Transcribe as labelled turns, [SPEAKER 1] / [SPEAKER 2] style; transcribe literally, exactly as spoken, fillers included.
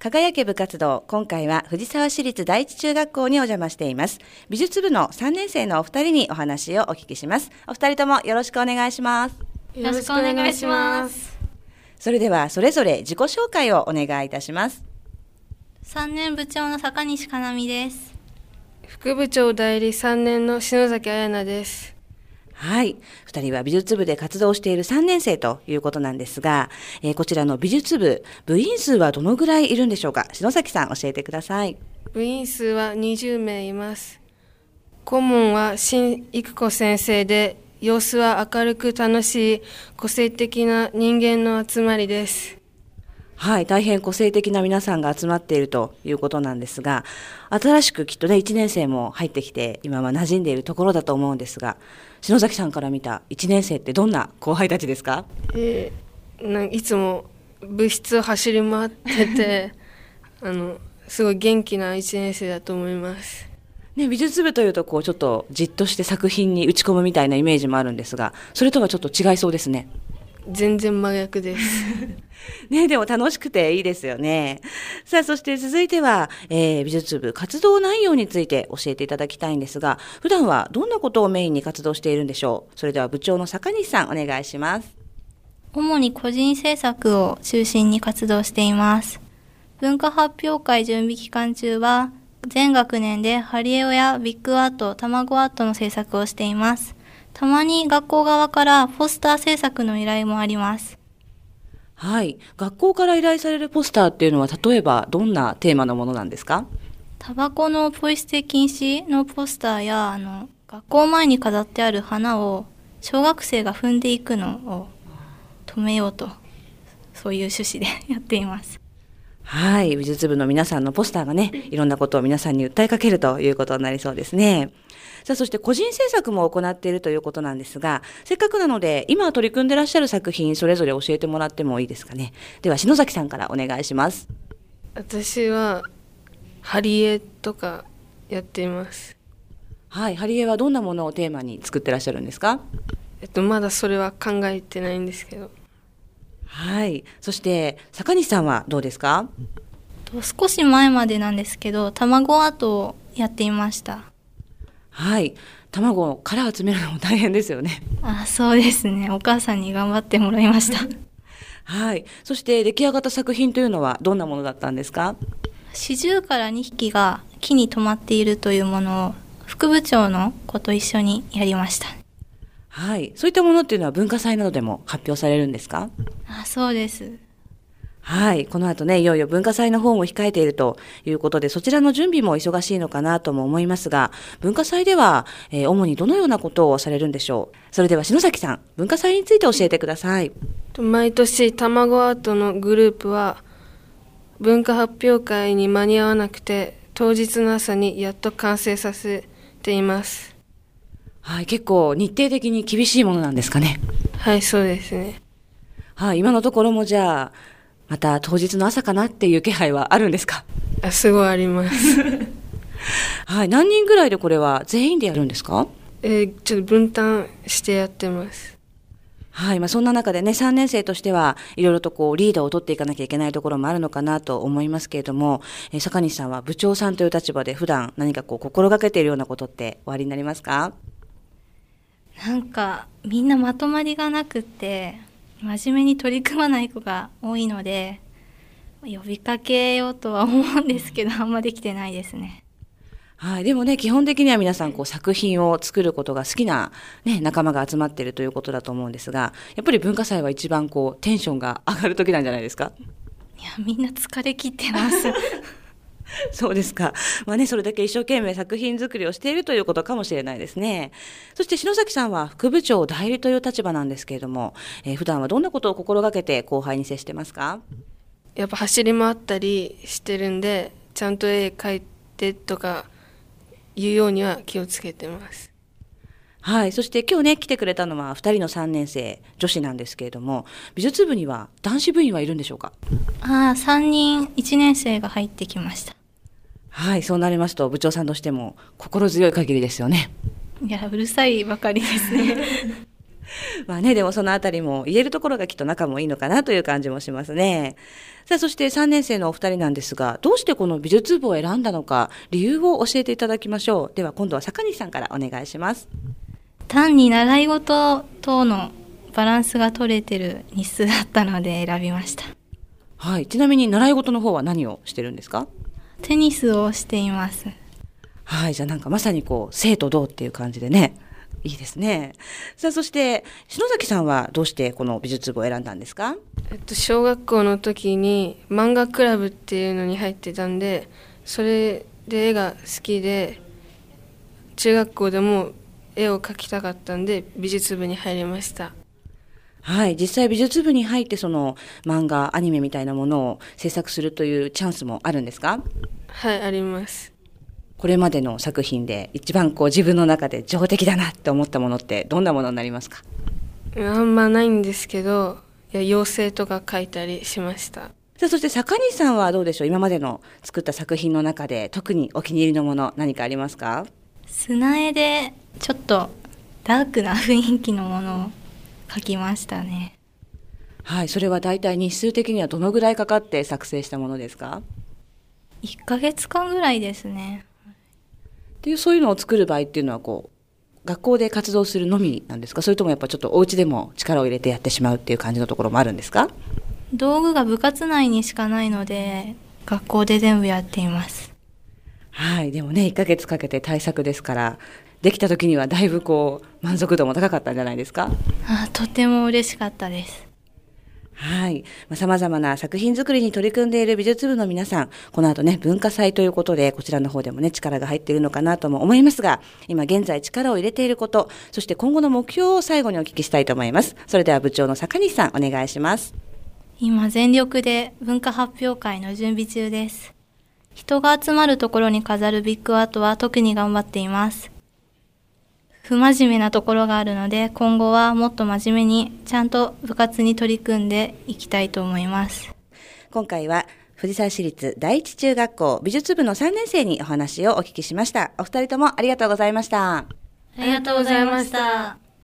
[SPEAKER 1] 輝け部活動、今回は藤沢市立第一中学校にお邪魔しています。美術部のさんねん生のお二人にお話をお聞きします。お二人ともよろしくお願いします。
[SPEAKER 2] よろしくお願いします。
[SPEAKER 1] それではそれぞれ自己紹介をお願いいたします。
[SPEAKER 3] さんねん部長の坂西かなみです。
[SPEAKER 2] 副部長代理さんねんの篠崎彩奈です。
[SPEAKER 1] はい。二人は美術部で活動しているさんねん生ということなんですが、えー、こちらの美術部、部員数はどのぐらいいるんでしょうか。篠崎さん、教えてください。
[SPEAKER 2] 部員数はにじゅうめいいます。顧問は新育子先生で、様子は明るく楽しい個性的な人間の集まりです。
[SPEAKER 1] はい、大変個性的な皆さんが集まっているということなんですが、新しくきっとねいちねん生も入ってきて今は馴染んでいるところだと思うんですが、篠崎さんから見たいちねん生ってどんな後輩たちですか？
[SPEAKER 2] えー、ないつも部室を走り回っててあのすごい元気ないちねん生だと思います。
[SPEAKER 1] ね、美術部というとこうちょっとじっとして作品に打ち込むみたいなイメージもあるんですが、それとはちょっと違いそうですね。
[SPEAKER 2] 全然真逆です
[SPEAKER 1] ね、でも楽しくていいですよね。さあ、そして続いては、えー、美術部活動内容について教えていただきたいんですが、普段はどんなことをメインに活動しているんでしょう。それでは部長の坂西さん、お願いします。
[SPEAKER 3] 主に個人制作を中心に活動しています。文化発表会準備期間中は全学年でハリエオやビッグアート、卵アートの制作をしています。たまに学校側からポスター制作の依頼もあります。
[SPEAKER 1] はい。学校から依頼されるポスターっていうのは例えばどんなテーマのものなんですか？
[SPEAKER 3] タバコのポイ捨て禁止のポスターや、あの、学校前に飾ってある花を小学生が踏んでいくのを止めようと、そういう趣旨でやっています。
[SPEAKER 1] はい。美術部の皆さんのポスターがね、いろんなことを皆さんに訴えかけるということになりそうですね。さあ、そして個人制作も行っているということなんですが、せっかくなので今取り組んでいらっしゃる作品それぞれ教えてもらってもいいですかね。では篠崎さんからお願いします。
[SPEAKER 2] 私は貼り絵とかやっています。
[SPEAKER 1] はい、貼り絵はどんなものをテーマに作ってらっしゃるんですか？
[SPEAKER 2] えっとまだそれは考えてないんですけど。
[SPEAKER 1] はい。そして坂西さんはどうですか？
[SPEAKER 3] 少し前までなんですけど、卵アートをやっていました。
[SPEAKER 1] はい。卵を殻集めるのも大変ですよね。
[SPEAKER 3] あ、そうですね。お母さんに頑張ってもらいました
[SPEAKER 1] はい。そして出来上がった作品というのはどんなものだったんですか？
[SPEAKER 3] シジュウカラにひきが木に止まっているというものを副部長の子と一緒にやりました。
[SPEAKER 1] はい。そういったものっていうのは文化祭などでも発表されるんですか？
[SPEAKER 3] あ、そうです。
[SPEAKER 1] はい。この後ね、いよいよ文化祭の方も控えているということで、そちらの準備も忙しいのかなとも思いますが、文化祭では、えー、主にどのようなことをされるんでしょう。それでは篠崎さん、文化祭について教えてください。
[SPEAKER 2] 毎年卵アートのグループは文化発表会に間に合わなくて、当日の朝にやっと完成させています。
[SPEAKER 1] はい。結構日程的に厳しいものなんですかね。
[SPEAKER 2] はい、そうですね。
[SPEAKER 1] はい。今のところもじゃあ、また当日の朝かなっていう気配はあるんですか？
[SPEAKER 2] あ、すごいあります
[SPEAKER 1] はい。何人ぐらいでこれは全員でやるんですか？
[SPEAKER 2] えー、ちょっと分担してやってます。
[SPEAKER 1] はい。まあそんな中でね、さんねん生としてはいろいろとこうリーダーを取っていかなきゃいけないところもあるのかなと思いますけれども、えー、坂西さんは部長さんという立場で普段何かこう心がけているようなことっておありになりますか？
[SPEAKER 3] なんかみんなまとまりがなくって真面目に取り組まない子が多いので、呼びかけようとは思うんですけど、あんまできてないですね。
[SPEAKER 1] はい。でもね、基本的には皆さんこう作品を作ることが好きな、ね、仲間が集まっているということだと思うんですが、やっぱり文化祭は一番こうテンションが上がる時なんじゃないですか？
[SPEAKER 3] いや、みんな疲れ切ってます
[SPEAKER 1] そうですか。まあね、それだけ一生懸命作品作りをしているということかもしれないですね。そして篠崎さんは副部長代理という立場なんですけれども、えー、普段はどんなことを心がけて後輩に接してますか？
[SPEAKER 2] やっぱ走り回ったりしてるんで、ちゃんと絵描いてとか言うようには気をつけてます。
[SPEAKER 1] はい。そして今日ね、来てくれたのはふたりのさんねん生女子なんですけれども、美術部には男子部員はいるんでしょうか？
[SPEAKER 3] ああ、さんにんいちねん生が入ってきました。
[SPEAKER 1] はい。そうなりますと部長さんとしても心強い限りですよね。
[SPEAKER 3] いや、うるさいばかりですね
[SPEAKER 1] まあね、でもそのあたりも言えるところがきっと仲もいいのかなという感じもしますね。さあ、そしてさんねん生のお二人なんですが、どうしてこの美術部を選んだのか、理由を教えていただきましょう。では今度は坂西さんからお願いします。
[SPEAKER 3] 単に習い事等のバランスが取れてる日数だったので選びました。
[SPEAKER 1] はい。ちなみに習い事の方は何をしてるんですか？
[SPEAKER 3] テニスをしています。
[SPEAKER 1] はい。じゃあなんかまさにこう、生と同っていう感じでね。いいですね。さあ、そして篠崎さんはどうしてこの美術部を選んだんですか？
[SPEAKER 2] えっと、小学校の時に漫画クラブっていうのに入ってたんで、それで絵が好きで、中学校でも絵を描きたかったんで美術部に入りました。
[SPEAKER 1] はい。実際美術部に入ってその漫画、アニメみたいなものを制作するというチャンスもあるんですか？
[SPEAKER 2] はい、あります。
[SPEAKER 1] これまでの作品で一番こう自分の中で上出来だなって思ったものってどんなものになりますか？
[SPEAKER 2] あんまないんですけど、いや妖精とか描いたりしました。
[SPEAKER 1] さあ、そして坂西さんはどうでしょう？今までの作った作品の中で特にお気に入りのもの何かありますか？
[SPEAKER 3] 砂絵でちょっとダークな雰囲気のものを描きましたね。
[SPEAKER 1] はい。それはだいたい日数的にはどのぐらいかかって作成したものですか？
[SPEAKER 3] いっかげつかんぐらいですね。
[SPEAKER 1] っていう、そういうのを作る場合っていうのはこう学校で活動するのみなんですか？それともやっぱちょっとお家でも力を入れてやってしまうっていう感じのところもあるんですか？
[SPEAKER 3] 道具が部活内にしかないので学校で全部やっています。
[SPEAKER 1] はい。でもね、いっかげつかけて大作ですから、できた時にはだいぶこう満足度も高かったんじゃないですか？
[SPEAKER 3] あ、とても嬉しかったです。
[SPEAKER 1] はい。まあ、様々な作品作りに取り組んでいる美術部の皆さん、この後ね、文化祭ということで、こちらの方でもね、力が入っているのかなとも思いますが、今現在力を入れていること、そして今後の目標を最後にお聞きしたいと思います。それでは部長の坂西さん、お願いします。
[SPEAKER 3] 今全力で文化発表会の準備中です。人が集まるところに飾るビッグアートは特に頑張っています。不真面目なところがあるので、今後はもっと真面目にちゃんと部活に取り組んでいきたいと思います。
[SPEAKER 1] 今回は藤沢市立第一中学校美術部のさんねん生にお話をお聞きしました。お二人ともありがとうございました。
[SPEAKER 3] ありがとうございました。